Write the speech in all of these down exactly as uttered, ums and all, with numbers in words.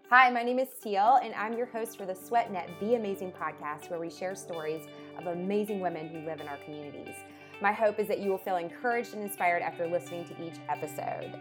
Hi, my name is Teal, and I'm your host for the SweatNet Be Amazing podcast, where we share stories of amazing women who live in our communities. My hope is that you will feel encouraged and inspired after listening to each episode.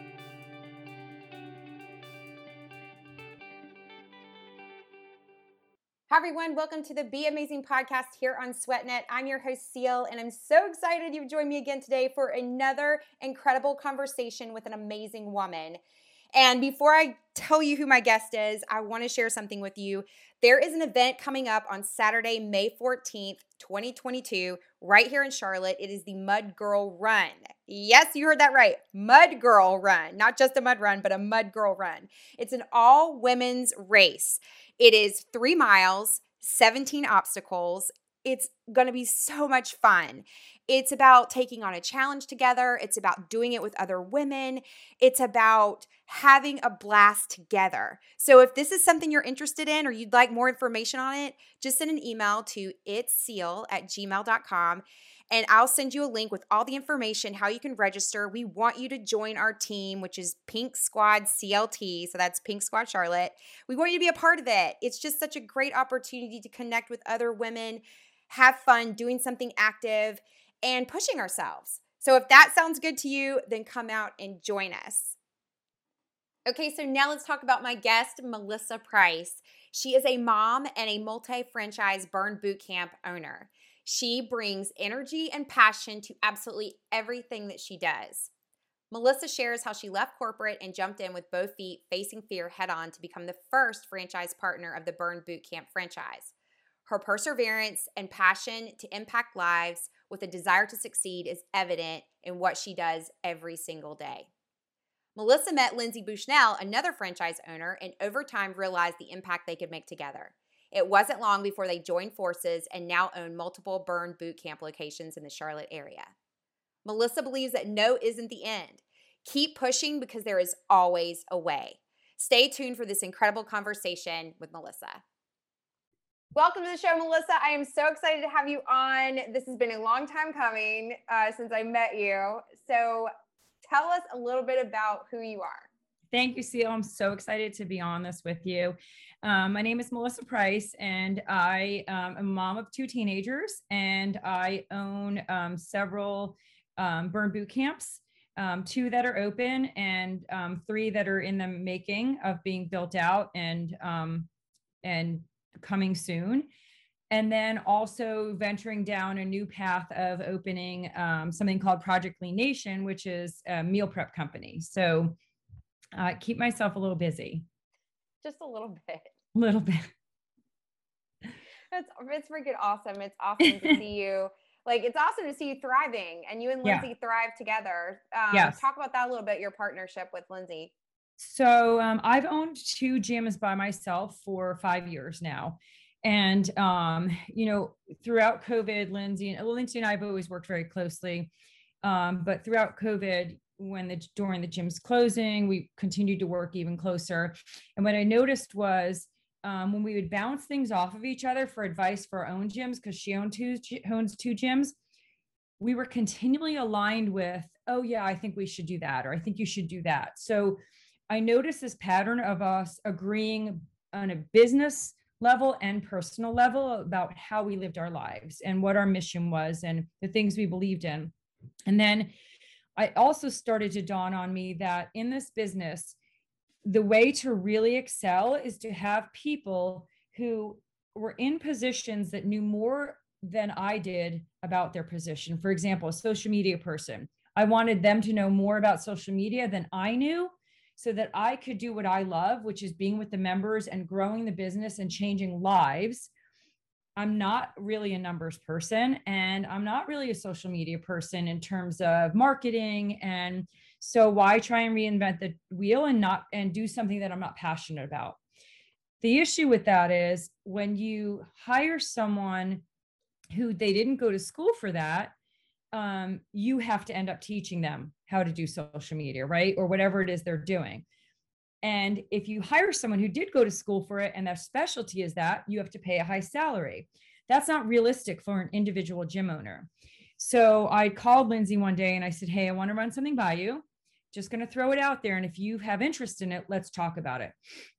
Hi, everyone. Welcome to the Be Amazing podcast here on SweatNet. I'm your host, Seal, and I'm so excited you've joined me again today for another incredible conversation with an amazing woman. And before I tell you who my guest is, I want to share something with you. There is an event coming up on Saturday, May fourteenth, twenty twenty-two, right here in Charlotte. It is the Mud Girl Run. Yes, you heard that right. Mud Girl Run. Not just a mud run, but a Mud Girl Run. It's an all-women's race. It is three miles, seventeen obstacles. It's going to be so much fun. It's about taking on a challenge together. It's about doing it with other women. It's about having a blast together. So if this is something you're interested in or you'd like more information on it, just send an email to itsseal at gmail dot com and I'll send you a link with all the information, how you can register. We want you to join our team, which is Pink Squad C L T. So that's Pink Squad Charlotte. We want you to be a part of it. It's just such a great opportunity to connect with other women, have fun, doing something active, and pushing ourselves. So if that sounds good to you, then come out and join us. Okay, so now let's talk about my guest, Melissa Price. She is a mom and a multi-franchise burn boot camp owner. She brings energy and passion to absolutely everything that she does. Melissa shares how she left corporate and jumped in with both feet, facing fear head on to become the first franchise partner of the Burn Boot Camp franchise. Her perseverance and passion to impact lives with a desire to succeed is evident in what she does every single day. Melissa met Lindsay Bushnell, another franchise owner, and over time realized the impact they could make together. It wasn't long before they joined forces and now own multiple burn boot camp locations in the Charlotte area. Melissa believes that no isn't the end. Keep pushing because there is always a way. Stay tuned for this incredible conversation with Melissa. Welcome to the show, Melissa. I am so excited to have you on. This has been a long time coming uh, since I met you. So tell us a little bit about who you are. Thank you, Seal. I'm so excited to be on this with you. Um, my name is Melissa Price, and I um, am a mom of two teenagers, and I own um, several um, burn boot camps, um, two that are open and um, three that are in the making of being built out and um, and coming soon. And then also venturing down a new path of opening um, something called Project Lean Nation, which is a meal prep company. So uh, keep myself a little busy. Just a little bit. A little bit. It's, it's freaking awesome. It's awesome to see you. Like, it's awesome to see you thriving, and you and Lindsay yeah. thrive together. Um, yes. Talk about that a little bit, your partnership with Lindsay. So um, I've owned two gyms by myself for five years now. And, um, you know, throughout COVID, Lindsay and Lindsay and I have always worked very closely. Um, but throughout COVID, when the, during the gym's closing, we continued to work even closer. And what I noticed was um, when we would bounce things off of each other for advice for our own gyms, because she owned two, owns two gyms, we were continually aligned with, oh yeah, I think we should do that. Or I think you should do that. So I noticed this pattern of us agreeing on a business level and personal level about how we lived our lives and what our mission was and the things we believed in. And then I also started to dawn on me that in this business, the way to really excel is to have people who were in positions that knew more than I did about their position. For example, a social media person. I wanted them to know more about social media than I knew, so that I could do what I love, which is being with the members and growing the business and changing lives. I'm not really a numbers person, and I'm not really a social media person in terms of marketing. And so why try and reinvent the wheel and not and do something that I'm not passionate about? The issue with that is when you hire someone who they didn't go to school for that, um, you have to end up teaching them how to do social media, right? Or whatever it is they're doing. And if you hire someone who did go to school for it and their specialty is that, you have to pay a high salary. That's not realistic for an individual gym owner. So I called Lindsay one day and I said, hey, I want to run something by you. Just going to throw it out there. And if you have interest in it, let's talk about it.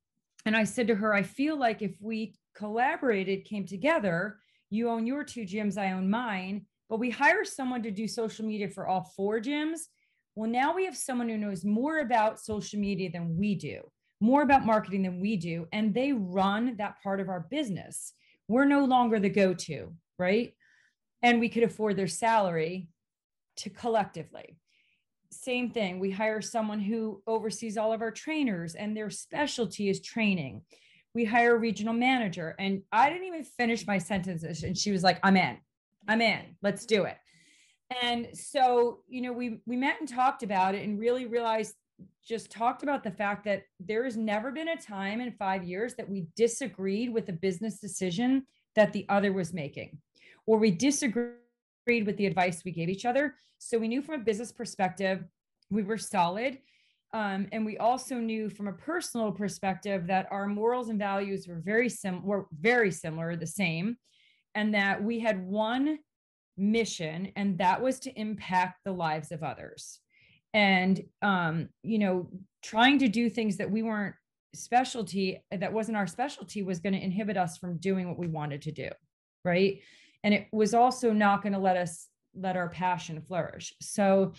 And I said to her, I feel like if we collaborated, came together, you own your two gyms, I own mine, but we hire someone to do social media for all four gyms. Well, now we have someone who knows more about social media than we do, more about marketing than we do, and they run that part of our business. We're no longer the go-to, right? And we could afford their salary to collectively. Same thing. We hire someone who oversees all of our trainers and their specialty is training. We hire a regional manager, and I didn't even finish my sentences. And she was like, I'm in, I'm in, let's do it. And so, you know, we, we met and talked about it and really realized, just talked about the fact that there has never been a time in five years that we disagreed with a business decision that the other was making, or we disagreed with the advice we gave each other. So we knew from a business perspective, we were solid. Um, and we also knew from a personal perspective that our morals and values were very sim- were very similar, the same, and that we had one mission, and that was to impact the lives of others. And, um, you know, trying to do things that we weren't specialty, that wasn't our specialty, was going to inhibit us from doing what we wanted to do. Right. And it was also not going to let us let our passion flourish. So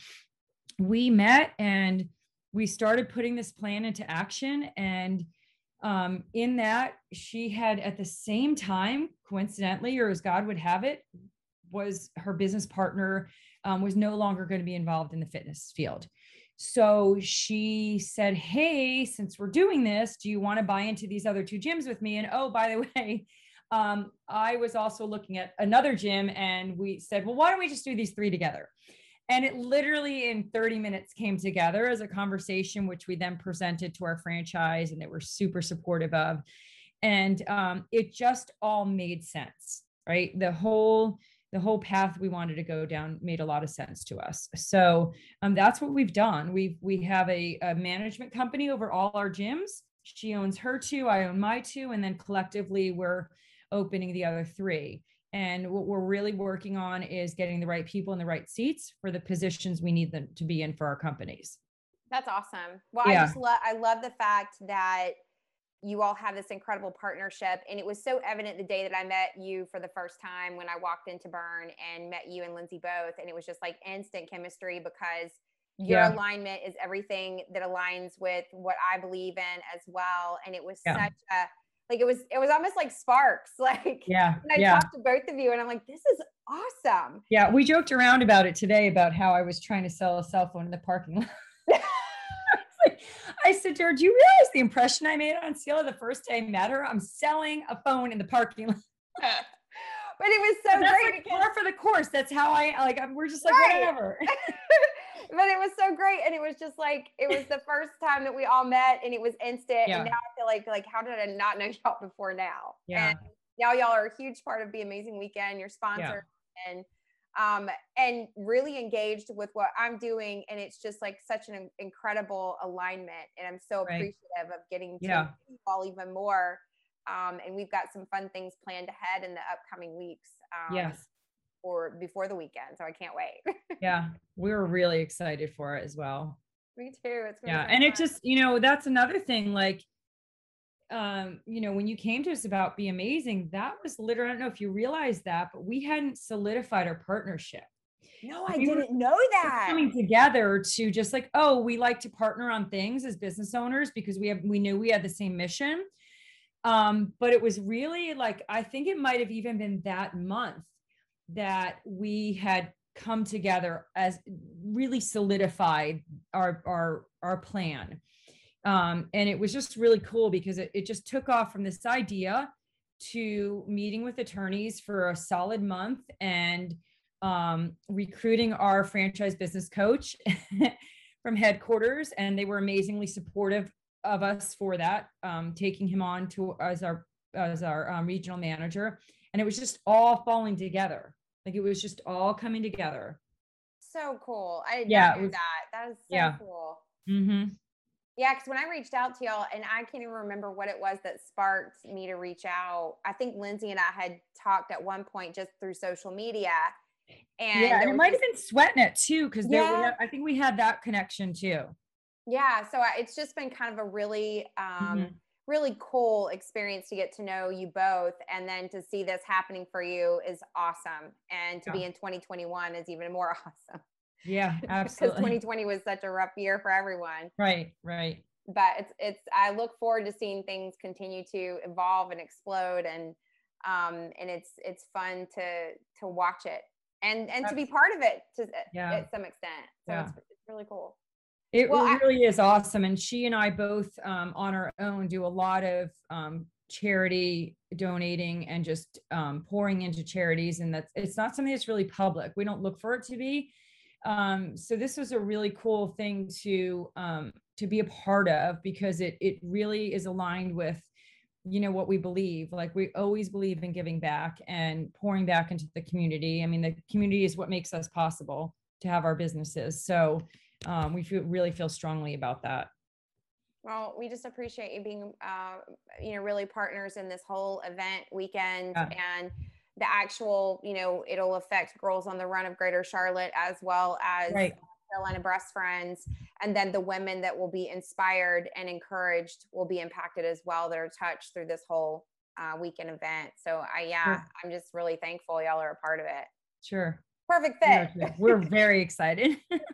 we met and we started putting this plan into action. And um, in that, she had at the same time, coincidentally, or as God would have it, was her business partner um, was no longer going to be involved in the fitness field. So she said, hey, since we're doing this, do you want to buy into these other two gyms with me? And oh, by the way, um, I was also looking at another gym, and we said, well, why don't we just do these three together? And it literally in thirty minutes came together as a conversation, which we then presented to our franchise, and they were super supportive of. And um, it just all made sense, right? The whole the whole path we wanted to go down made a lot of sense to us. So um, that's what we've done. We we have a, a management company over all our gyms. She owns her two, I own my two, and then collectively we're opening the other three. And what we're really working on is getting the right people in the right seats for the positions we need them to be in for our companies. That's awesome. Well, Yeah. I just love, I love the fact that you all have this incredible partnership. And it was so evident the day that I met you for the first time when I walked into Burn and met you and Lindsay both. And it was just like instant chemistry, because your Yeah. alignment is everything that aligns with what I believe in as well. And it was Yeah. such a, like, it was, it was almost like sparks. Like, yeah. when I yeah. talked to both of you and I'm like, this is awesome. Yeah. We joked around about it today about how I was trying to sell a cell phone in the parking lot. I said to her, do you realize the impression I made on Celia the first day I met her? I'm selling a phone in the parking lot. But it was so that's great. Like because, par for the course. That's how I, like, we're just like, right. Whatever. But it was so great. And it was just like, it was the first time that we all met, and it was instant. Yeah. And now I feel like, like, how did I not know y'all before now? Yeah. And now y'all are a huge part of Be Amazing Weekend. You're sponsored yeah. and, um, and really engaged with what I'm doing. And it's just like such an incredible alignment. And I'm so appreciative right. of getting to yeah. know you all even more. Um, and we've got some fun things planned ahead in the upcoming weeks. Um, yes. Or before the weekend. So I can't wait. Yeah. We were really excited for it as well. Me too. It's yeah. so And fun. it just, you know, that's another thing. Like, um, you know, when you came to us about Be Amazing, that was literally, I don't know if you realize that, but we hadn't solidified our partnership. No, I we didn't know that. Coming together to just like, oh, we like to partner on things as business owners because we have, we knew we had the same mission. Um, but it was really like, I think it might have even been that month that we had come together as really solidified our, our, our plan. Um, and it was just really cool because it, it just took off from this idea to meeting with attorneys for a solid month and um, recruiting our franchise business coach from headquarters. And they were amazingly supportive of us for that, um, taking him on to as our, as our um, regional manager. And it was just all falling together. Like it was just all coming together. So cool. I did yeah, not know was, that. That is so yeah. cool. Mm-hmm. Yeah, because when I reached out to y'all, and I can't even remember what it was that sparked me to reach out. I think Lindsay and I had talked at one point just through social media. And yeah, and it might just, have been Sweating It too, because yeah. I think we had that connection too. Yeah, so I, it's just been kind of a really, um, mm-hmm. really cool experience to get to know you both. And then to see this happening for you is awesome. And to Yeah. be in twenty twenty-one is even more awesome Yeah, because absolutely. twenty twenty was such a rough year for everyone. Right, right. But it's, it's, I look forward to seeing things continue to evolve and explode. And, um, and it's, it's fun to, to watch it and, and to be Abs- part of it to, Yeah, at some extent. So yeah. it's, it's really cool. It Well, I, really is awesome. And she and I both, um, on our own, do a lot of um, charity donating and just um, pouring into charities. And that's, it's not something that's really public. We don't look for it to be. Um, so this was a really cool thing to, um, to be a part of, because it, it really is aligned with, you know, what we believe. Like, we always believe in giving back and pouring back into the community. I mean, the community is what makes us possible to have our businesses. So um, we feel really feel strongly about that. well, we just appreciate you being, uh, you know, really partners in this whole event weekend. Yeah. And the actual, you know, it'll affect Girls on the Run of Greater Charlotte as well as Right. Carolina Breast Friends. And then the women that will be inspired and encouraged will be impacted as well, that are touched through this whole uh, weekend event. So I, yeah, Sure. I'm just really thankful y'all are a part of it. Sure. Perfect We are fit. too. We're very excited.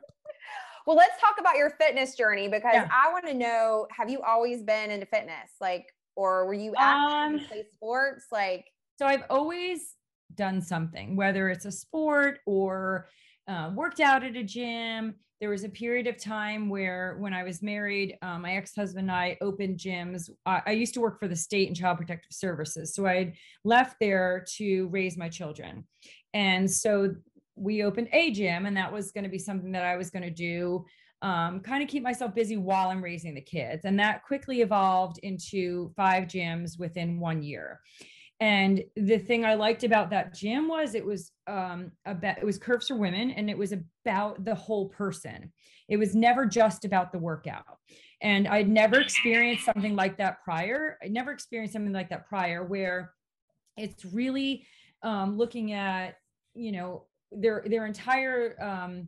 Well, let's talk about your fitness journey, because Yeah. I want to know, have you always been into fitness? Like, or were you active Um, in play sports? Like, so I've always done something, whether it's a sport or uh, worked out at a gym. There was a period of time where, when I was married, um, my ex-husband and I opened gyms. I, I used to work for the state and child protective services. So I left there to raise my children. And so we opened a gym, and that was going to be something that I was going to do, um, kind of keep myself busy while I'm raising the kids. And that quickly evolved into five gyms within one year. And the thing I liked about that gym was it was um, about, it was Curves for Women, and it was about the whole person. It was never just about the workout. And I'd never experienced something like that prior. I never experienced something like that prior, where it's really um, looking at, you know, their, their entire, um,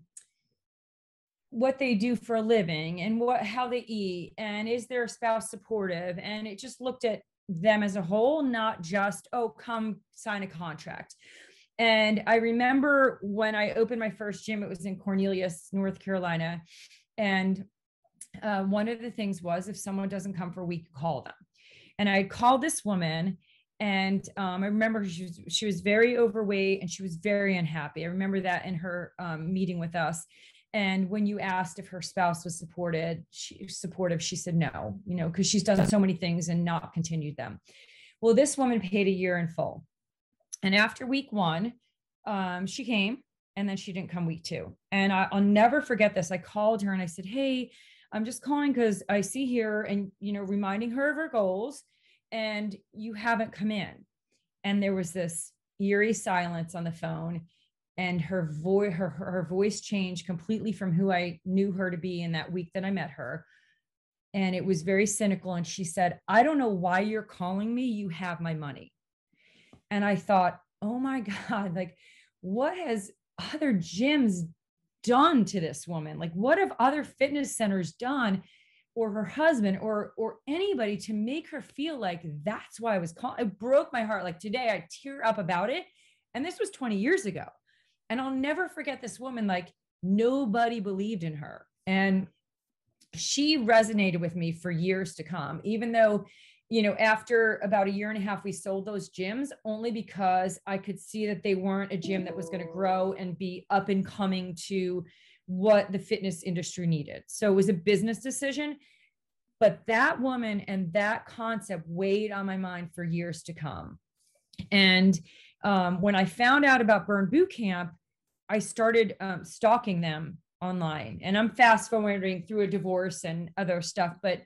what they do for a living, and what, how they eat, and is their spouse supportive. And it just looked at them as a whole, not just, oh, come sign a contract. And I remember when I opened my first gym, it was in Cornelius, North Carolina. And uh, one of the things was, if someone doesn't come for a week, call them. And I called this woman, and um, I remember she was, she was very overweight, and she was very unhappy. I remember that in her um, meeting with us. And when you asked if her spouse was supported, she supportive, she said no, you know, because she's done so many things and not continued them. Well, this woman paid a year in full. And after week one, um, she came, and then she didn't come week two. And I, I'll never forget this. I called her and I said, hey, I'm just calling because I see here, and, you know, reminding her of her goals, and you haven't come in. And there was this eerie silence on the phone, and her voice, her, her voice changed completely from who I knew her to be in that week that I met her. And it was very cynical. And she said, I don't know why you're calling me. You have my money. And I thought, oh my God, like, what has other gyms done to this woman? Like, what have other fitness centers done, or her husband, or or anybody, to make her feel like that's why I was calling? It broke my heart. Like, today I tear up about it. And this was twenty years ago. And I'll never forget this woman. Like, nobody believed in her. And she resonated with me for years to come, even though, you know, after about a year and a half, we sold those gyms, only because I could see that they weren't a gym that was going to grow and be up and coming to what the fitness industry needed. So it was a business decision. But that woman and that concept weighed on my mind for years to come. And um, when I found out about Burn Boot Camp, I started um, stalking them online. And I'm fast forwarding through a divorce and other stuff, but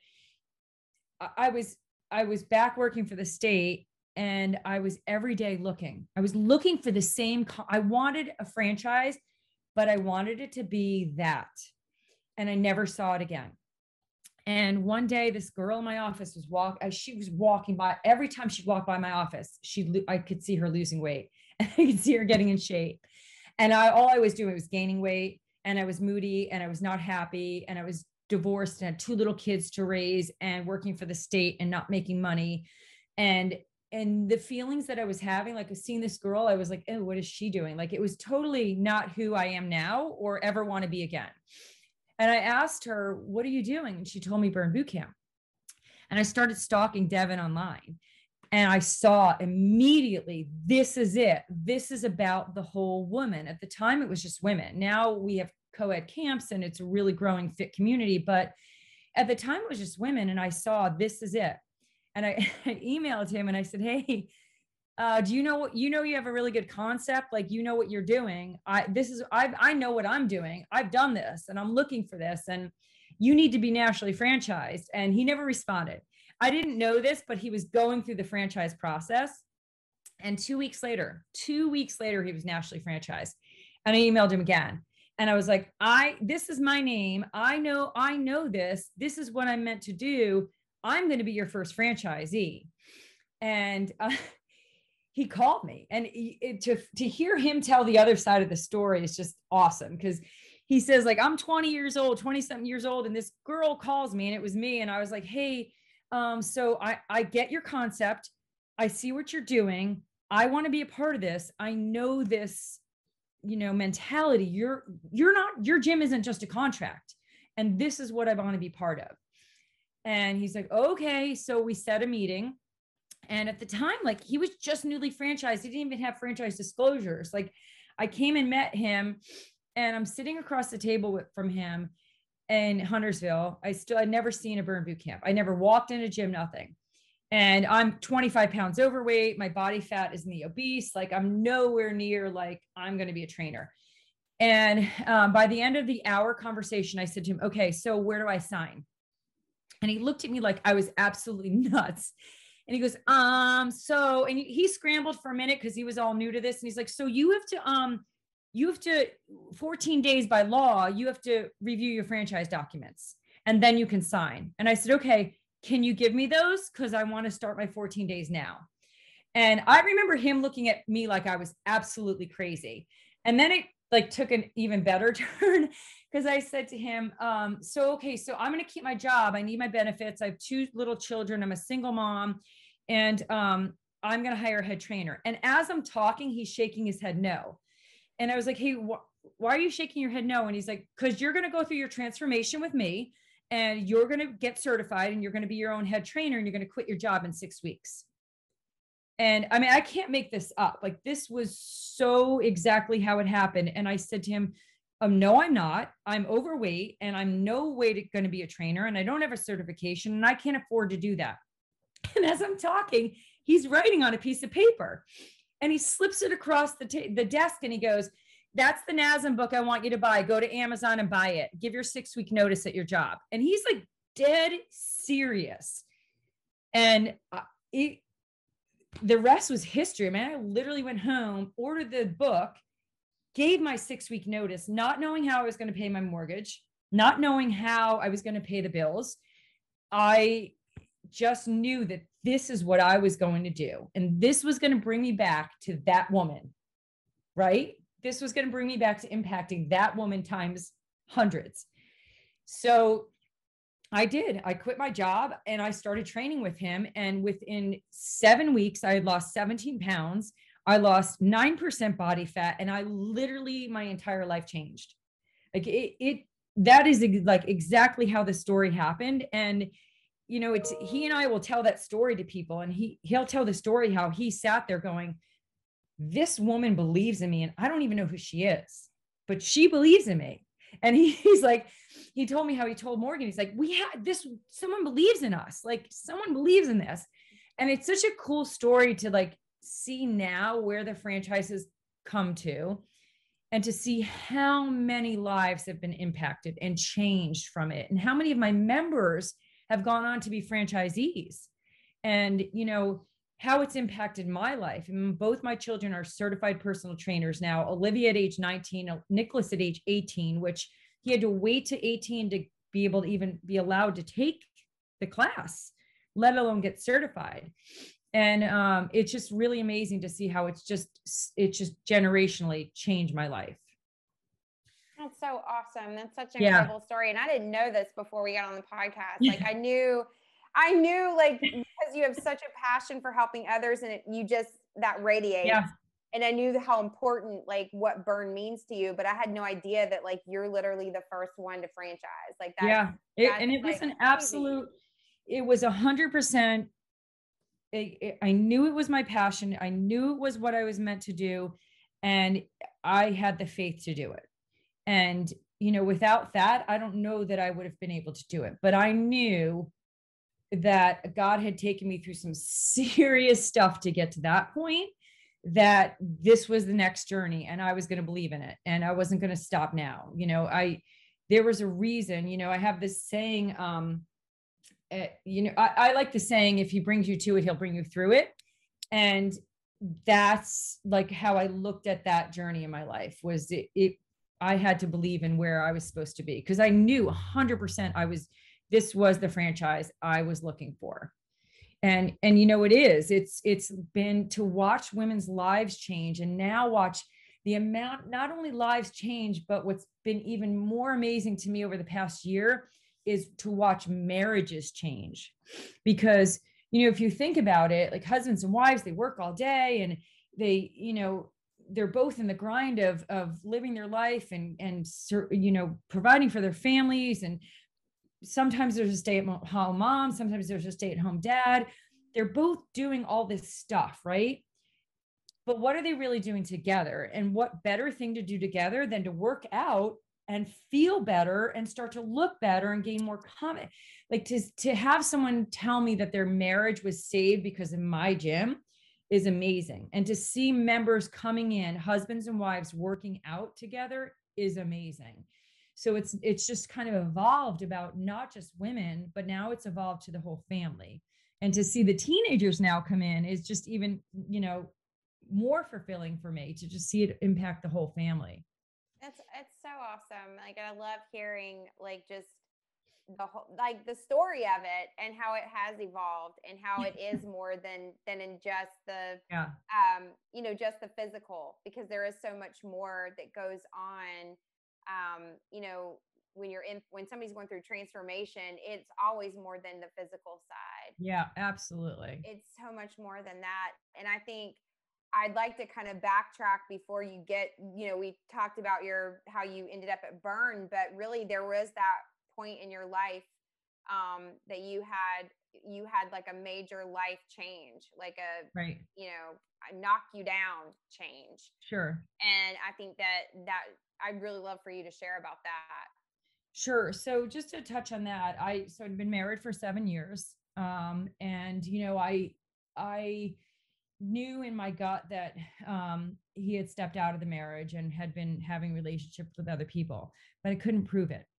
I was I was back working for the state, and I was every day looking. I was looking for the same. I wanted a franchise, but I wanted it to be that, and I never saw it again. And one day, this girl in my office was walk. As she was walking by, every time she'd walk by my office, she I could see her losing weight, and I could see her getting in shape. And I all I was doing was gaining weight, and I was moody, and I was not happy, and I was divorced and had two little kids to raise and working for the state and not making money. And, and the feelings that I was having, like seeing this girl, I was like, oh, what is she doing? Like, it was totally not who I am now or ever want to be again. And I asked her, what are you doing? And she told me Burn Boot Camp. And I started stalking Devin online. And I saw immediately, this is it. This is about the whole woman. At the time, it was just women. Now we have co-ed camps and it's a really growing fit community. But at the time, it was just women. And I saw, this is it. And I, I emailed him and I said, hey, uh, do you know what, you know, you have a really good concept. Like, you know what you're doing. I, this is, I, I know what I'm doing. I've done this and I'm looking for this and you need to be nationally franchised. And he never responded. I didn't know this, but he was going through the franchise process. And two weeks later, two weeks later, he was nationally franchised. And I emailed him again. And I was like, I, this is my name. I know, I know this. This is what I'm meant to do. I'm going to be your first franchisee. And uh, he called me, and he, it, to, to hear him tell the other side of the story is just awesome. Cause he says like, I'm twenty years old, twenty something years old. And this girl calls me and it was me. And I was like, hey, um, so I, I get your concept. I see what you're doing. I want to be a part of this. I know this, you know, mentality. You're, you're not, your gym isn't just a contract. And this is what I want to be part of. And he's like, okay. So we set a meeting. And at the time, like he was just newly franchised. He didn't even have franchise disclosures. Like I came and met him and I'm sitting across the table with, from him in Huntersville. I still, I'd never seen a Burn Boot Camp. I never walked in a gym, nothing. And I'm twenty-five pounds overweight. My body fat is in the obese. Like I'm nowhere near, like I'm going to be a trainer. And um, by the end of the hour conversation, I said to him, okay, so where do I sign? And he looked at me like I was absolutely nuts. And he goes, um, so, and he scrambled for a minute because he was all new to this. And he's like, so you have to, um, you have to, fourteen days by law, you have to review your franchise documents and then you can sign. And I said, okay, can you give me those? Cause I want to start my fourteen days now. And I remember him looking at me like I was absolutely crazy. And then it like took an even better turn because I said to him, um, so, okay, so I'm going to keep my job. I need my benefits. I have two little children. I'm a single mom. And um, I'm going to hire a head trainer. And as I'm talking, he's shaking his head no. And I was like, hey, wh- why are you shaking your head no? And he's like, because you're going to go through your transformation with me and you're going to get certified and you're going to be your own head trainer and you're going to quit your job in six weeks. And I mean, I can't make this up. Like this was so exactly how it happened. And I said to him, um, no, I'm not. I'm overweight and I'm no way to, going to be a trainer and I don't have a certification and I can't afford to do that. And as I'm talking, he's writing on a piece of paper and he slips it across the, t- the desk and he goes, that's the N A S M book I want you to buy. Go to Amazon and buy it. Give your six week notice at your job. And he's like dead serious. And uh, it, the rest was history. Man, I literally went home, ordered the book, gave my six week notice, not knowing how I was going to pay my mortgage, not knowing how I was going to pay the bills. I just knew that this is what I was going to do. And this was going to bring me back to that woman, right? This was going to bring me back to impacting that woman times hundreds. So I did. I quit my job and I started training with him. And within seven weeks, I had lost seventeen pounds. I lost nine percent body fat. And I literally, my entire life changed. Like it, it that is like exactly how the story happened. And you know, it's, he and I will tell that story to people and he, he'll tell the story how he sat there going, this woman believes in me and I don't even know who she is, but she believes in me. And he, he's like, he told me how he told Morgan, he's like, we had this, someone believes in us. Like someone believes in this. And it's such a cool story to like see now where the franchises come to and to see how many lives have been impacted and changed from it. And how many of my members have gone on to be franchisees and, you know, how it's impacted my life. I mean, both my children are certified personal trainers now, Olivia at age nineteen, Nicholas at age eighteen, which he had to wait to eighteen to be able to even be allowed to take the class, let alone get certified. And um, it's just really amazing to see how it's just, it's just generationally changed my life. That's so awesome. That's such an Yeah. incredible story. And I didn't know this before we got on the podcast. Like I knew, I knew like because you have such a passion for helping others and it, you just that radiates. Yeah. And I knew how important like what burn means to you, but I had no idea that like you're literally the first one to franchise. Like that's Yeah. It, that's and it was like an crazy. absolute, it was a hundred percent. It, it- I knew it was my passion. I knew it was what I was meant to do. And I had the faith to do it. And, you know, without that, I don't know that I would have been able to do it. But I knew that God had taken me through some serious stuff to get to that point, that this was the next journey and I was going to believe in it and I wasn't going to stop now. You know, I, there was a reason, you know, I have this saying, um, uh, you know, I, I like the saying, if he brings you to it, he'll bring you through it. And that's like how I looked at that journey in my life was it, it I had to believe in where I was supposed to be because I knew one hundred percent I was, this was the franchise I was looking for. And, and, you know, it is, it's, it's been to watch women's lives change and now watch the amount, not only lives change, but what's been even more amazing to me over the past year is to watch marriages change. Because, you know, if you think about it, like husbands and wives, they work all day and they, you know, they're both in the grind of, of living their life and, and, you know, providing for their families. And sometimes there's a stay-at-home mom, sometimes there's a stay-at-home dad. They're both doing all this stuff, right? But what are they really doing together? And what better thing to do together than to work out and feel better and start to look better and gain more confidence? Like to, to have someone tell me that their marriage was saved because of my gym is amazing. And to see members coming in, husbands and wives working out together is amazing. So it's it's just kind of evolved about not just women, but now it's evolved to the whole family. And to see the teenagers now come in is just even, you know, more fulfilling for me to just see it impact the whole family. That's it's so awesome. Like I love hearing like just the whole like the story of it and how it has evolved and how it is more than than in just the Yeah. um you know just the physical because there is so much more that goes on um you know when you're in when somebody's going through transformation it's always more than the physical side. Yeah, absolutely. It's so much more than that. And I think I'd like to kind of backtrack before you get, you know, we talked about your how you ended up at Burn, but really there was that point in your life um that you had you had like a major life change, like a Right. you know, a knock you down change. Sure. And I think that that I'd really love for you to share about that. Sure. So just to touch on that, I so I'd been married for seven years. Um, and you know, I I knew in my gut that um he had stepped out of the marriage and had been having relationships with other people, but I couldn't prove it.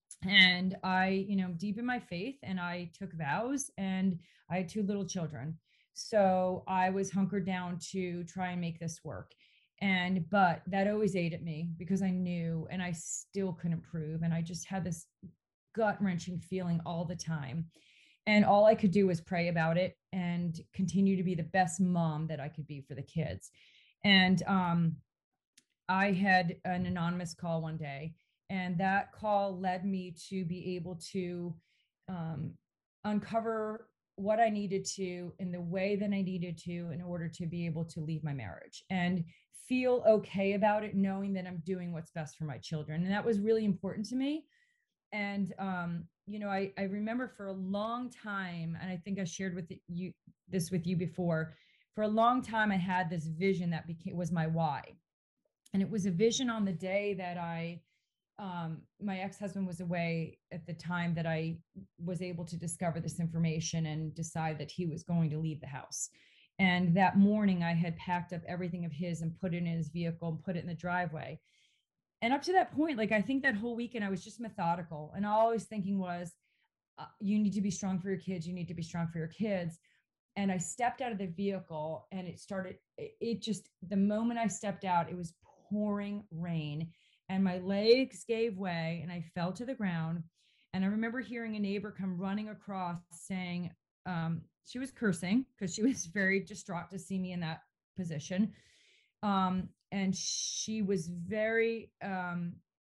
And I, you know, deep in my faith, and I took vows, and I had two little children. So I was hunkered down to try and make this work. And, but that always ate at me because I knew and I still couldn't prove. And I just had this gut wrenching feeling all the time. And all I could do was pray about it and continue to be the best mom that I could be for the kids. And um, I had an anonymous call one day, and that call led me to be able to um, uncover what I needed to in the way that I needed to in order to be able to leave my marriage and feel okay about it, knowing that I'm doing what's best for my children. And that was really important to me. And um, you know, I, I remember for a long time, and I think I shared with you this with you before, for a long time, I had this vision that became was my why. And it was a vision on the day that I, um, my ex-husband was away at the time that I was able to discover this information and decide that he was going to leave the house. And that morning I had packed up everything of his and put it in his vehicle and put it in the driveway. And up to that point, like I think that whole weekend I was just methodical. And all I was thinking was, uh, you need to be strong for your kids. You need to be strong for your kids. And I stepped out of the vehicle and it started, it, it just, the moment I stepped out, it was pouring rain and my legs gave way and I fell to the ground. And I remember hearing a neighbor come running across saying, um, she was cursing because she was very distraught to see me in that position. Um, and she was very, um,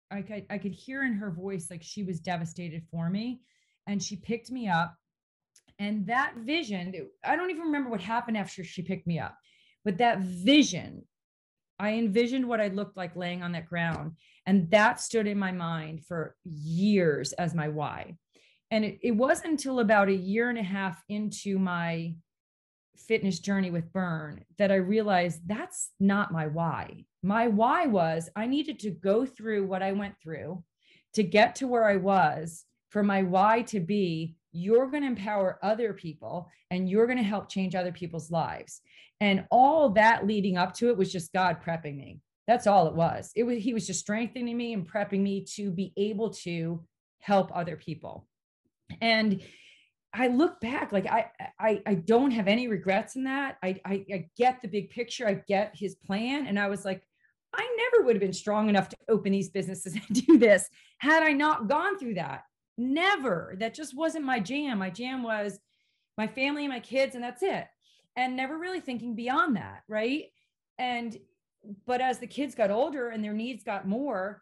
I could, I could hear in her voice, like she was devastated for me. And she picked me up. And that vision, I don't even remember what happened after she picked me up, but that vision, I envisioned what I looked like laying on that ground. And that stood in my mind for years as my why. And it, it wasn't until about a year and a half into my fitness journey with Burn that I realized that's not my why. My why was I needed to go through what I went through to get to where I was, for my why to be, you're going to empower other people and you're going to help change other people's lives. And all that leading up to it was just God prepping me. That's all it was. It was, he was just strengthening me and prepping me to be able to help other people. And I look back, like I, I, I don't have any regrets in that. I, I, I get the big picture. I get his plan. And I was like, I never would have been strong enough to open these businesses and do this had I not gone through that. Never. That just wasn't my jam. My jam was my family and my kids, and that's it. And never really thinking beyond that. Right. And, but as the kids got older and their needs got more,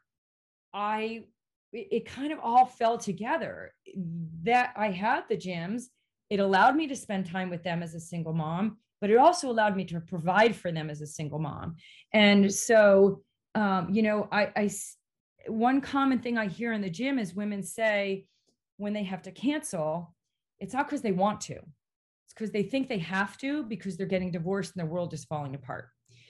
I, it kind of all fell together that I had the gyms. It allowed me to spend time with them as a single mom, but it also allowed me to provide for them as a single mom. And so, um, you know, I, I, one common thing I hear in the gym is women say when they have to cancel, it's not because they want to, it's because they think they have to, because they're getting divorced and the world is falling apart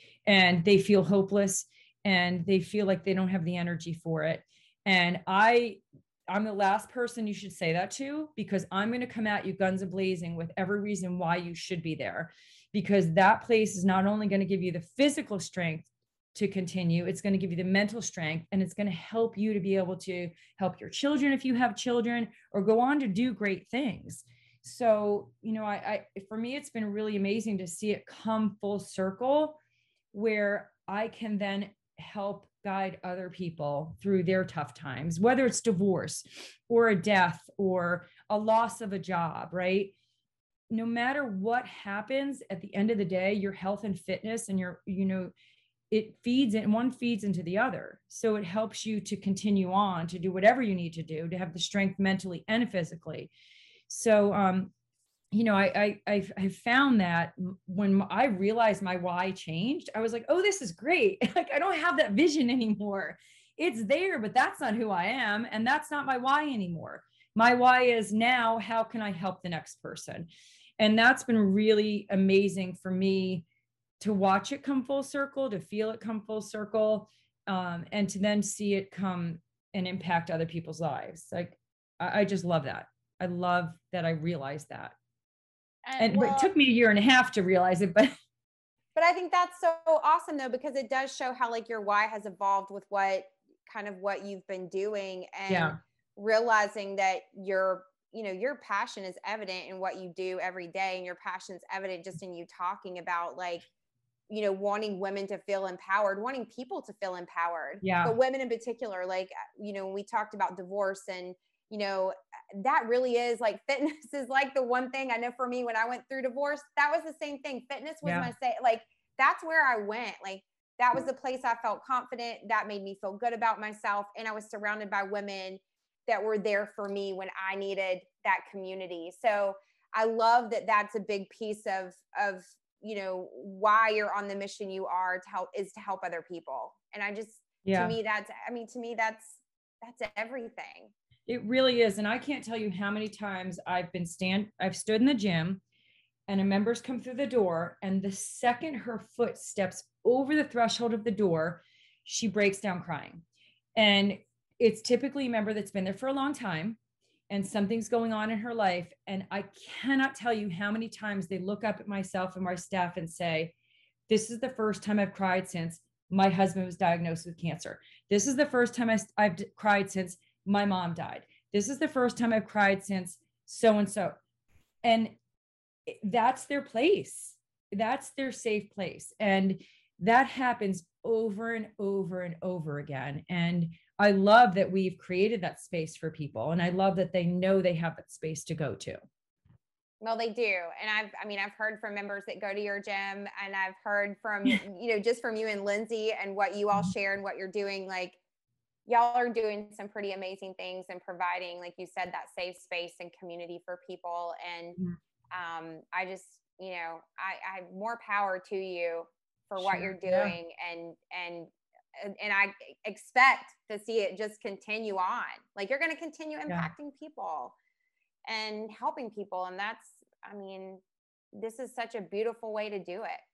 and they feel hopeless and they feel like they don't have the energy for it. And I, I'm the last person you should say that to, because I'm going to come at you guns a-blazing with every reason why you should be there, because that place is not only going to give you the physical strength to continue, it's going to give you the mental strength, and it's going to help you to be able to help your children if you have children, or go on to do great things. So, you know, I, I for me, it's been really amazing to see it come full circle, where I can then help guide other people through their tough times, whether it's divorce or a death or a loss of a job, right? No matter what happens, at the end of the day, your health and fitness and your, you know, it feeds and one feeds into the other. So it helps you to continue on to do whatever you need to do to have the strength mentally and physically. So, um, you know, I, I, I found that when I realized my why changed, I was like, oh, this is great. Like, I don't have that vision anymore. It's there, but that's not who I am. And that's not my why anymore. My why is now, how can I help the next person? And that's been really amazing for me to watch it come full circle, to feel it come full circle, um, and to then see it come and impact other people's lives. Like, I, I just love that. I love that I realized that. And, and well, but it took me a year and a half to realize it, but but I think that's so awesome though, because it does show how like your why has evolved with what kind of what you've been doing, and yeah. realizing that your, you know, your passion is evident in what you do every day, and your passion's evident just in you talking about, like, you know, wanting women to feel empowered, wanting people to feel empowered, yeah. but women in particular. Like, you know, when we talked about divorce, and you know, that really is like, fitness is like the one thing I know for me when I went through divorce, that was the same thing. Fitness was yeah. my say, like, that's where I went. Like, that was the place I felt confident. That made me feel good about myself. And I was surrounded by women that were there for me when I needed that community. So I love that that's a big piece of, of, you know, why you're on the mission you are, to help, is to help other people. And I just, yeah. to me, that's, I mean, to me, that's, that's everything. It really is. And I can't tell you how many times I've been stand, I've stood in the gym and a member's come through the door, and the second her foot steps over the threshold of the door, she breaks down crying. And it's typically a member that's been there for a long time and something's going on in her life. And I cannot tell you how many times they look up at myself and my staff and say, this is the first time I've cried since my husband was diagnosed with cancer. This is the first time I, I've cried since my mom died. This is the first time I've cried since so-and-so. And that's their place. That's their safe place. And that happens over and over and over again. And I love that we've created that space for people. And I love that they know they have that space to go to. Well, they do. And I've, I mean, I've heard from members that go to your gym, and I've heard from, you know, just from you and Lindsay and what you all share and what you're doing. Like, y'all are doing some pretty amazing things and providing, like you said, that safe space and community for people. And Mhm. um, I just, you know, I, I have more power to you for what Sure. you're Yeah. doing, and and and and I expect to see it just continue on. Like you're going to continue Yeah. impacting people and helping people, and that's, I mean, this is such a beautiful way to do it.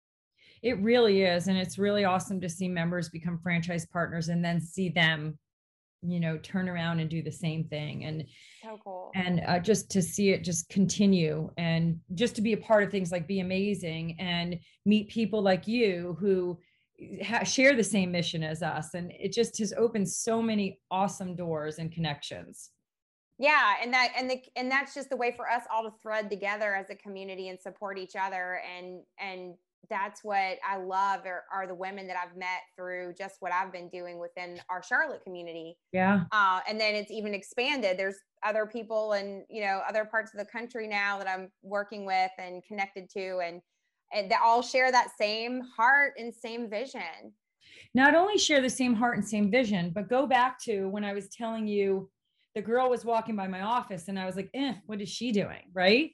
It really is. And it's really awesome to see members become franchise partners and then see them, you know, turn around and do the same thing. And So cool. and uh, just to see it just continue, and just to be a part of things like Be Amazing and meet people like you who ha- share the same mission as us. And it just has opened so many awesome doors and connections. Yeah, and that and the and that's just the way for us all to thread together as a community and support each other. and and that's what I love, are, are the women that I've met through just what I've been doing within our Charlotte community. Yeah. Uh, and then it's even expanded. There's other people in, you know, other parts of the country now that I'm working with and connected to, and and they all share that same heart and same vision. Not only share the same heart and same vision, but go back to when I was telling you the girl was walking by my office and I was like, eh, what is she doing? Right.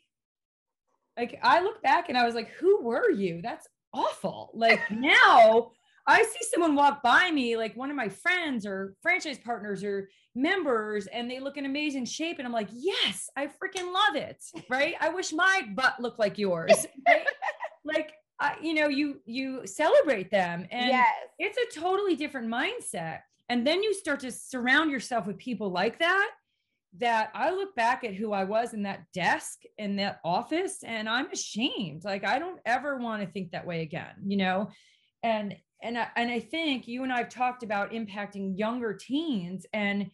Like I look back and I was like, who were you? That's awful. Like now I see someone walk by me, like one of my friends or franchise partners or members, and they look in amazing shape. And I'm like, yes, I freaking love it. Right. I wish my butt looked like yours. Right. Like, uh, you know, you, you celebrate them, and Yes. it's a totally different mindset. And then you start to surround yourself with people like that, that I look back at who I was in that desk in that office and I'm ashamed. Like I don't ever want to think that way again, you know? And and I, and I think you and I've talked about impacting younger teens, and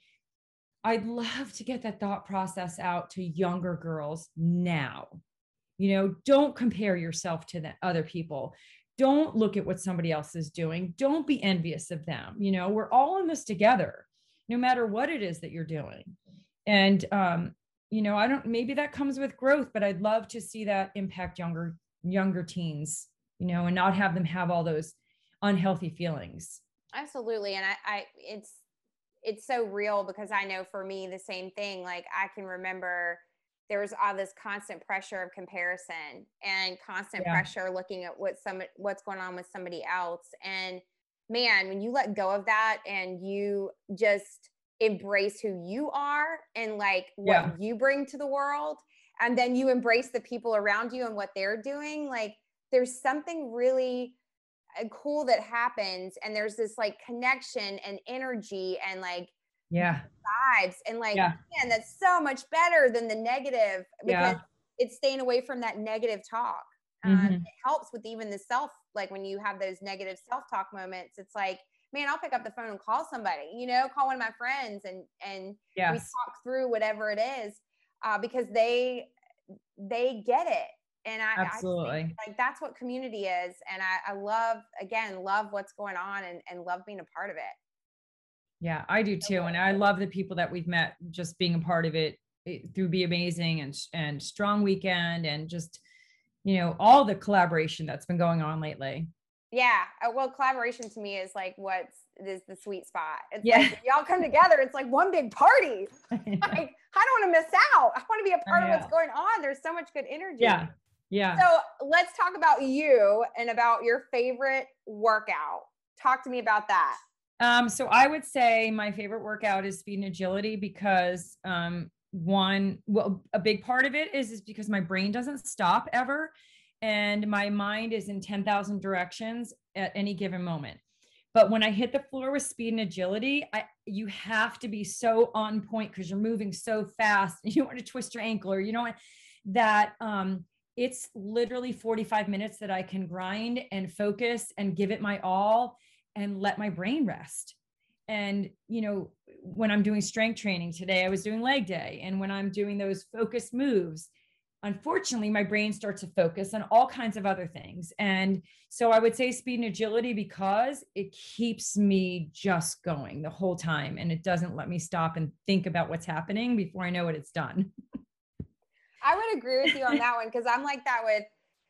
I'd love to get that thought process out to younger girls now. You know, don't compare yourself to the other people. Don't look at what somebody else is doing. Don't be envious of them. You know, we're all in this together, no matter what it is that you're doing. And um, you know, I don't, maybe that comes with growth, but I'd love to see that impact younger, younger teens, you know, and not have them have all those unhealthy feelings. Absolutely. And I, I it's it's so real, because I know for me the same thing. Like I can remember there was all this constant pressure of comparison and constant Yeah. pressure looking at what some what's going on with somebody else. And man, when you let go of that and you just embrace who you are and like Yeah. what you bring to the world, and then you embrace the people around you and what they're doing, like there's something really uh, cool that happens, and there's this like connection and energy and like Yeah. vibes, and like, Yeah. man, that's so much better than the negative, because Yeah. it's staying away from that negative talk. Um, Hmm. it helps with even the self, like when you have those negative self-talk moments, it's like, man, I'll pick up the phone and call somebody, you know, call one of my friends, and and we Yes. talk through whatever it is, uh, because they they get it. And I, I just think Absolutely. like that's what community is. And I, I love, again, love what's going on, and, and love being a part of it. Yeah, I do too. And I love the people that we've met just being a part of it, eh, through Be Amazing and and Strong Weekend, and just, you know, all the collaboration that's been going on lately. Yeah. uh, Well, collaboration to me is like what's is the sweet spot. It's Yeah. like when y'all come together, it's like one big party. I Like know. I don't want to miss out. I want to be a I part of what's know. going on. There's so much good energy. Yeah. Yeah. So let's talk about you and about your favorite workout. Talk to me about that. Um, so I would say my favorite workout is speed and agility, because um, one, well, a big part of it is is because my brain doesn't stop ever, and my mind is in ten thousand directions at any given moment. But when I hit the floor with speed and agility, I you have to be so on point because you're moving so fast. You don't want to twist your ankle, or you don't want that. Um, it's literally forty-five minutes that I can grind and focus and give it my all and let my brain rest. And, you know, when I'm doing strength training today, I was doing leg day. And when I'm doing those focused moves, unfortunately, my brain starts to focus on all kinds of other things. And so I would say speed and agility, because it keeps me just going the whole time. And it doesn't let me stop and think about what's happening before I know what it's done. I would agree with you on that one, because I'm like that with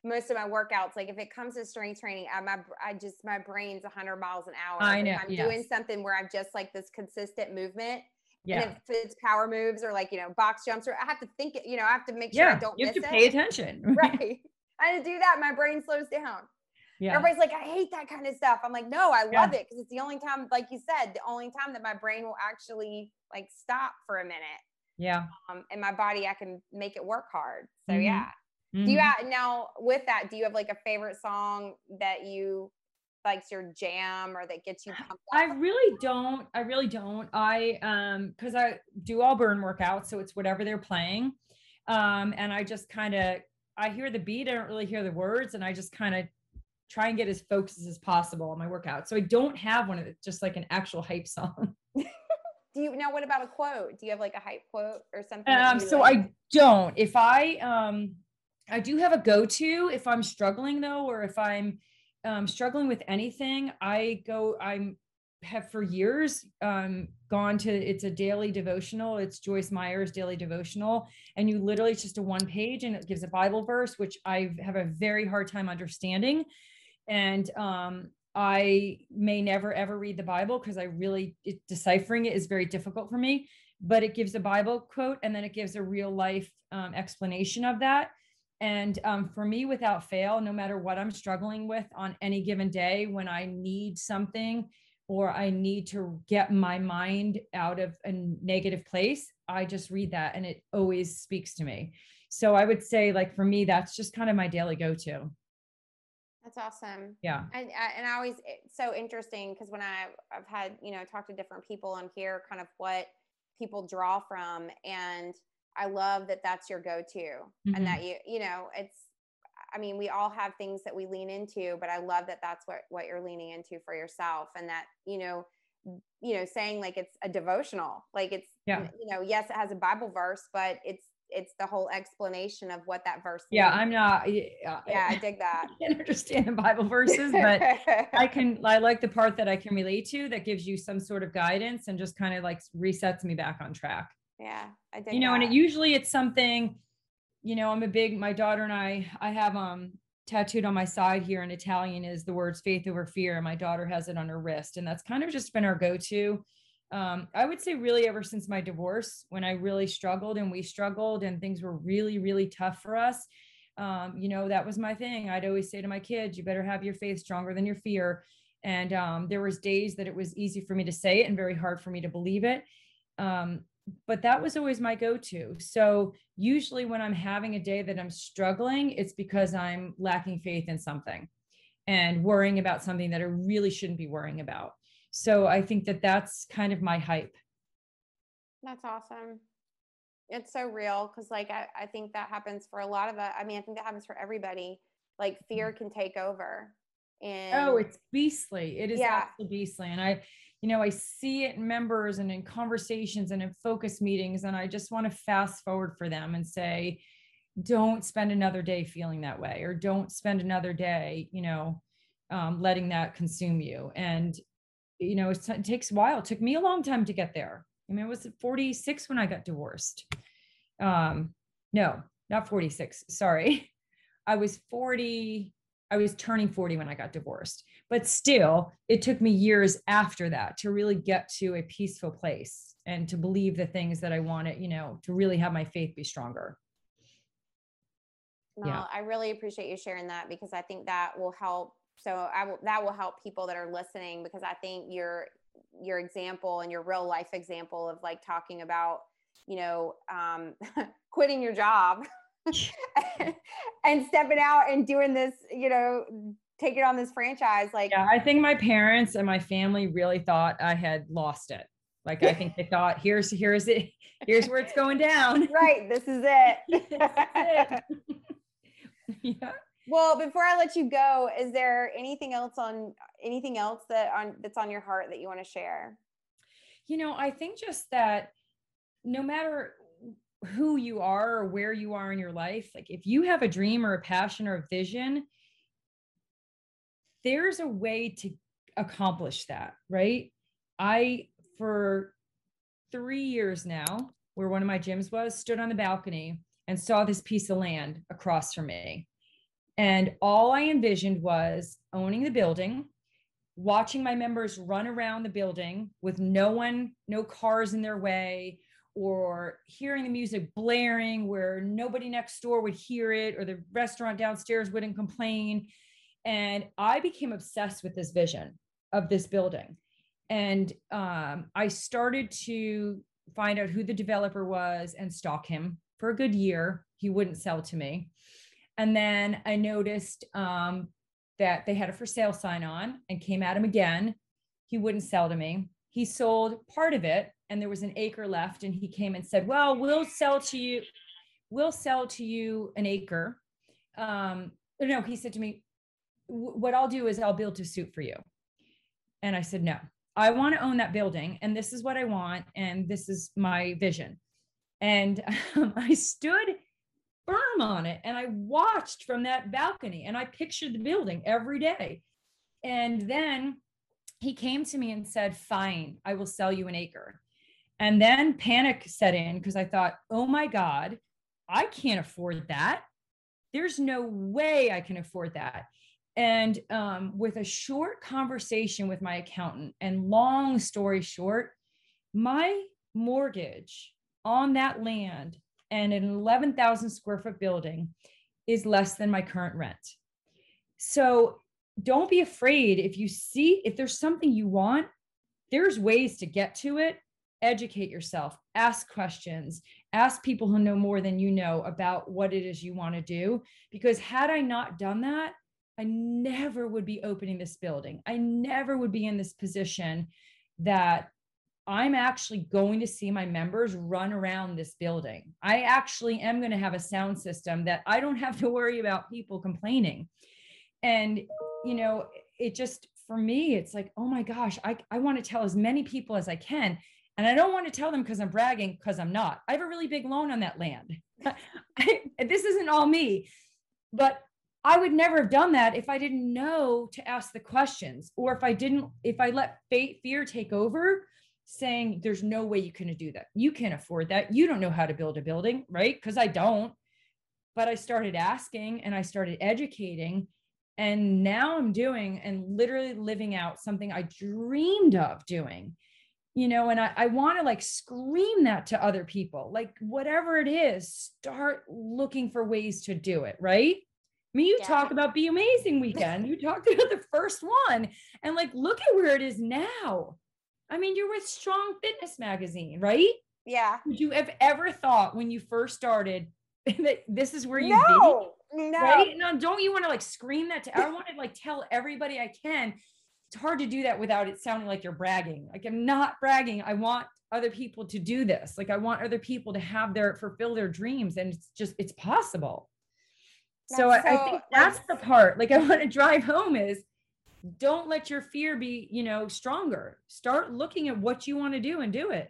most of my workouts, like if it comes to strength training, I, my, I just, my brain's a hundred miles an hour. I But know. if I'm yes. doing something where I've just like this consistent movement, Yeah. and if it's power moves or like, you know, box jumps, or I have to think, you know, I have to make sure Yeah. I don't You have miss to it. pay attention. Right. I had to do that. My brain slows down. Yeah. Everybody's like, I hate that kind of stuff. I'm like, no, I love Yeah. it. Cause it's the only time, like you said, the only time that my brain will actually like stop for a minute. Yeah. Um, and my body, I can make it work hard. So Mhm. yeah. Mhm. Do you have, now with that, do you have like a favorite song that you likes your jam or that gets you pumped up? I really don't. I really don't. I, um, cause I do all burn workouts. So it's whatever they're playing. Um, and I just kind of, I hear the beat. I don't really hear the words. And I just kind of try and get as focused as possible on my workout. So I don't have one of it, just like an actual hype song. Do you now, what about a quote? Do you have like a hype quote or something? that Um, you so like? I don't. If I, um, I do have a go-to if I'm struggling though, or if I'm um, struggling with anything, I go, I'm have for years um, gone to, it's a daily devotional. It's Joyce Meyer's daily devotional. And you literally, it's just a one page and it gives a Bible verse, which I have a very hard time understanding. And um, I may never, ever read the Bible because I really, it, deciphering it is very difficult for me, but it gives a Bible quote and then it gives a real life um, explanation of that. And um, for me, without fail, no matter what I'm struggling with on any given day, when I need something or I need to get my mind out of a negative place, I just read that and it always speaks to me. So I would say, like, for me, that's just kind of my daily go-to. That's awesome. Yeah. And, and I always, it's so interesting because when I, I've had, you know, talked to different people on here, kind of what people draw from. And I love that that's your go-to Mm-hmm. and that you, you know, it's, I mean, we all have things that we lean into, but I love that that's what, what you're leaning into for yourself. And that, you know, you know, saying like, it's a devotional, like it's, Yeah. you know, yes, it has a Bible verse, but it's, it's the whole explanation of what that verse Yeah, means. I'm not. Yeah, I, I dig that. I can't understand the Bible verses, but I can. I like the part that I can relate to that gives you some sort of guidance and just kind of like resets me back on track. Yeah, I dig You know, that. and it usually it's something. You know, I'm a big. My daughter and I. I have um tattooed on my side here in Italian is the words "faith over fear." My daughter has it on her wrist, and that's kind of just been our go-to. Um, I would say really ever since my divorce, when I really struggled and we struggled and things were really, really tough for us. Um, you know, that was my thing. I'd always say to my kids, you better have your faith stronger than your fear. And um, there was days that it was easy for me to say it and very hard for me to believe it. Um, but that was always my go-to. So usually when I'm having a day that I'm struggling, it's because I'm lacking faith in something and worrying about something that I really shouldn't be worrying about. So I think that that's kind of my hype. That's awesome. It's so real because like I, I think that happens for a lot of us. I mean, I think that happens for everybody. Like fear can take over. And oh, it's beastly. It is yeah. absolutely beastly. And I, you know, I see it in members and in conversations and in focus meetings. And I just want to fast forward for them and say, don't spend another day feeling that way, or don't spend another day, you know, um, letting that consume you. And you know, it takes a while. It took me a long time to get there. I mean, I was forty-six when I got divorced. Um, no, not forty-six. Sorry. I was forty. I was turning forty when I got divorced, but still it took me years after that to really get to a peaceful place and to believe the things that I wanted, you know, to really have my faith be stronger. No, yeah. I really appreciate you sharing that because I think that will help. So I will, that will help people that are listening because I think your, your example and your real life example of like talking about, you know, um, quitting your job and stepping out and doing this, you know, taking on this franchise. Like, yeah, I think my parents and my family really thought I had lost it. Like, I think they thought, here's, here's it. Here's where it's going down. Right. This is it. This is it. Yeah. Well, before I let you go, is there anything else on anything else that on that's on your heart that you want to share? You know, I think just that no matter who you are or where you are in your life, like if you have a dream or a passion or a vision, there's a way to accomplish that, right? I, for three years now, where one of my gyms was, stood on the balcony and saw this piece of land across from me. And all I envisioned was owning the building, watching my members run around the building with no one, no cars in their way, or hearing the music blaring where nobody next door would hear it, or the restaurant downstairs wouldn't complain. And I became obsessed with this vision of this building. And um, I started to find out who the developer was and stalk him for a good year. He wouldn't sell to me. And then I noticed um, that they had a for sale sign on and came at him again. He wouldn't sell to me. He sold part of it and there was an acre left. And he came and said, well, we'll sell to you. We'll sell to you an acre. Um, no, he said to me, what I'll do is I'll build to suit for you. And I said, no, I want to own that building. And this is what I want. And this is my vision. And um, I stood firm on it. And I watched from that balcony and I pictured the building every day. And then he came to me and said, fine, I will sell you an acre. And then panic set in because I thought, oh my God, I can't afford that. There's no way I can afford that. And um, with a short conversation with my accountant, and long story short, my mortgage on that land and an eleven thousand square foot building is less than my current rent. So don't be afraid. If you see, if there's something you want, there's ways to get to it. Educate yourself, ask questions, ask people who know more than you know about what it is you want to do. Because had I not done that, I never would be opening this building. I never would be in this position that I'm actually going to see my members run around this building. I actually am going to have a sound system that I don't have to worry about people complaining. And, you know, it just, for me, it's like, oh my gosh, I, I want to tell as many people as I can. And I don't want to tell them because I'm bragging, because I'm not. I have a really big loan on that land. I, this isn't all me, but I would never have done that if I didn't know to ask the questions, or if I didn't, if I let fate, fear take over, saying there's no way you can do that. You can't afford that. You don't know how to build a building, right? Because I don't. But I started asking and I started educating. And now I'm doing and literally living out something I dreamed of doing. You know, and I, I want to like scream that to other people, like whatever it is, start looking for ways to do it, right? I mean, you yeah. talk about Be Amazing Weekend. You talked about the first one and like, look at where it is now. I mean, you're with Strong Fitness Magazine, right? Yeah. Would you have ever thought when you first started that this is where you'd no, be? No, right? No, don't you want to like scream that to, I want to like tell everybody I can. It's hard to do that without it sounding like you're bragging. Like, I'm not bragging. I want other people to do this. Like, I want other people to have their, fulfill their dreams. And it's just, it's possible. So, I, so I think that's the part, like I want to drive home is don't let your fear be, you know, stronger. Start looking at what you want to do and do it.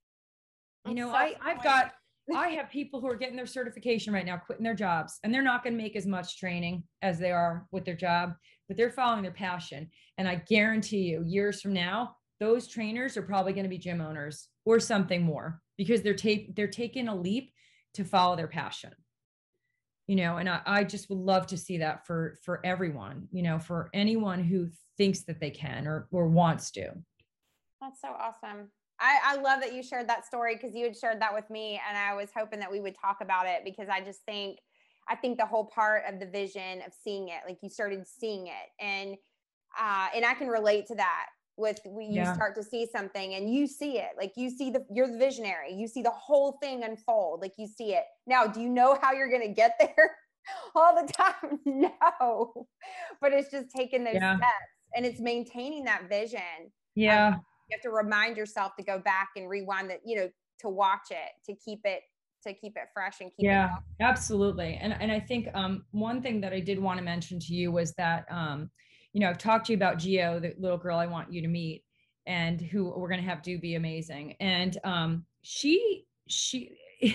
You know, I, I've got, I have people who are getting their certification right now, quitting their jobs, and they're not going to make as much training as they are with their job, but they're following their passion. And I guarantee you years from now, those trainers are probably going to be gym owners or something more, because they're taking, they're taking a leap to follow their passion. You know, and I, I just would love to see that for, for everyone, you know, for anyone who thinks that they can or, or wants to. That's so awesome. I, I love that you shared that story, because you had shared that with me, and I was hoping that we would talk about it, because I just think, I think the whole part of the vision of seeing it, like you started seeing it, and, uh, and I can relate to that with when you yeah. start to see something and you see it, like you see the, you're the visionary, you see the whole thing unfold, like you see it. Now, do you know how you're going to get there all the time? No, but it's just taking those yeah. steps, and it's maintaining that vision. Yeah. Um, you have to remind yourself to go back and rewind that, you know, to watch it, to keep it, to keep it fresh and keep yeah, it going. Absolutely. And, and I think um, one thing that I did want to mention to you was that, um, you know, I've talked to you about Gio, the little girl I want you to meet, and who we're going to have do Be Amazing. And um, she, she,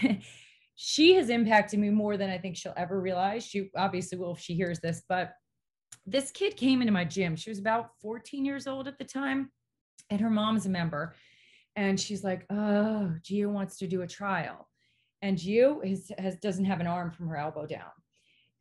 she has impacted me more than I think she'll ever realize. She obviously will if she hears this, but this kid came into my gym. She was about fourteen years old at the time, and her mom's a member. And she's like, oh, Gio wants to do a trial. And Gio is, has, doesn't have an arm from her elbow down.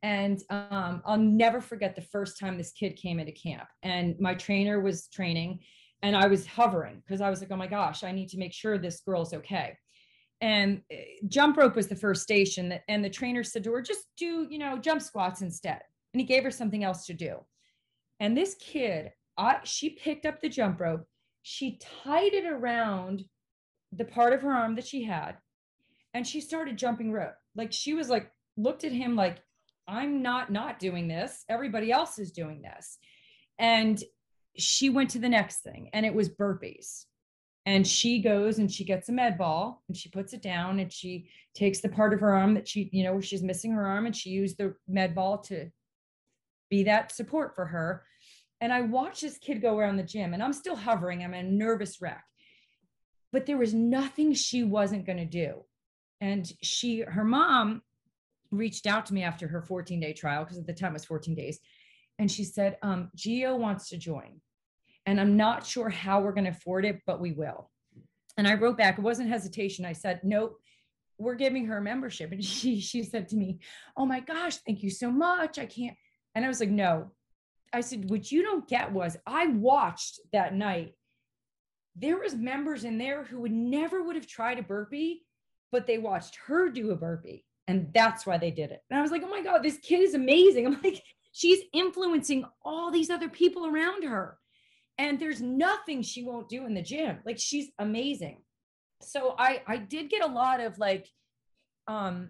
And um, I'll never forget the first time this kid came into camp, and my trainer was training, and I was hovering because I was like, oh my gosh, I need to make sure this girl's okay. And jump rope was the first station, that, and the trainer said to her, just do, you know, jump squats instead. And he gave her something else to do. And this kid, I, she picked up the jump rope, she tied it around the part of her arm that she had, and she started jumping rope. Like she was like, looked at him like, I'm not not doing this. Everybody else is doing this. And she went to the next thing, and it was burpees. And she goes and she gets a med ball and she puts it down, and she takes the part of her arm that she, you know, she's missing her arm, and she used the med ball to be that support for her. And I watched this kid go around the gym, and I'm still hovering. I'm a nervous wreck, but there was nothing she wasn't going to do. And she, her mom reached out to me after her fourteen day trial, because at the time it was fourteen days. And she said, um, Gio wants to join. And I'm not sure how we're going to afford it, but we will. And I wrote back, it wasn't hesitation. I said, nope, we're giving her a membership. And she, she said to me, oh my gosh, thank you so much. I can't. And I was like, no. I said, what you don't get was, I watched that night. There was members in there who would never would have tried a burpee, but they watched her do a burpee. And that's why they did it. And I was like, oh my God, this kid is amazing. I'm like, she's influencing all these other people around her. And there's nothing she won't do in the gym. Like, she's amazing. So I, I did get a lot of like, um,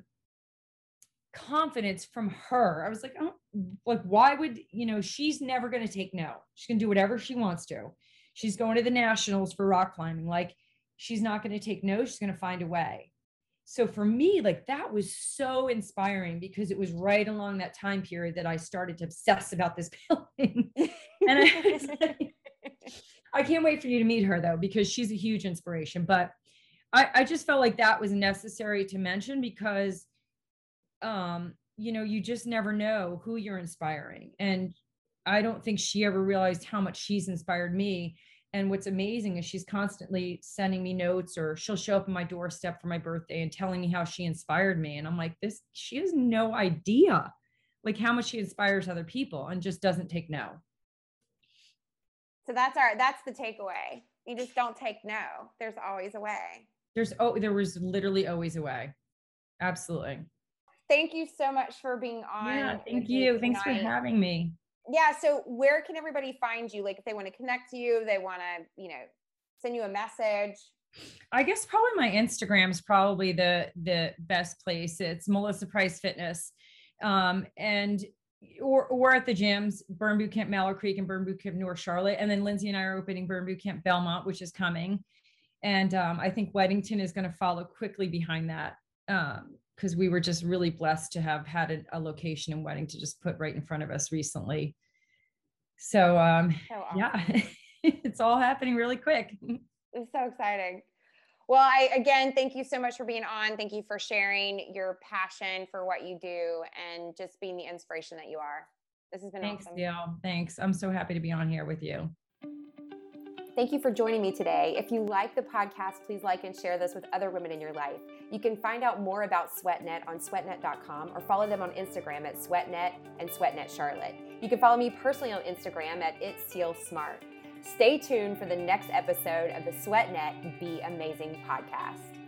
confidence from her. I was like, oh, like, why would, you know, she's never going to take no. She's going to do whatever she wants to. She's going to the nationals for rock climbing. Like, she's not going to take no. She's going to find a way. So for me, like, that was so inspiring, because it was right along that time period that I started to obsess about this building. And I was like, I can't wait for you to meet her though, because she's a huge inspiration. But I, I just felt like that was necessary to mention, because, um, you know, you just never know who you're inspiring. And I don't think she ever realized how much she's inspired me. And what's amazing is she's constantly sending me notes, or she'll show up on my doorstep for my birthday and telling me how she inspired me. And I'm like, this, she has no idea like how much she inspires other people, and just doesn't take no. So that's our, that's the takeaway. You just don't take no. There's always a way. There's, oh, there was literally always a way. Absolutely. Thank you so much for being on. Yeah, thank you. Thanks for having me. Yeah. So where can everybody find you? Like, if they want to connect to you, they want to, you know, send you a message. I guess probably my Instagram is probably the, the best place. It's Melissa Price Fitness. Um, and Or, or at the gyms, Burn Boot Camp Mallow Creek and Burn Boot Camp North Charlotte. And then Lindsay and I are opening Burn Boot Camp Belmont, which is coming. And um, I think Weddington is going to follow quickly behind that, because um, we were just really blessed to have had a, a location in Weddington just put right in front of us recently. So, um, so awesome. Yeah, it's all happening really quick. It's so exciting. Well, I, again, thank you so much for being on. Thank you for sharing your passion for what you do, and just being the inspiration that you are. This has been Thanks, awesome. Thanks, Neil. Thanks. I'm so happy to be on here with you. Thank you for joining me today. If you like the podcast, please like and share this with other women in your life. You can find out more about SweatNet on sweat net dot com, or follow them on Instagram at SweatNet and SweatNet Charlotte. You can follow me personally on Instagram at It's Seal Smart. Stay tuned for the next episode of the SweatNet Be Amazing podcast.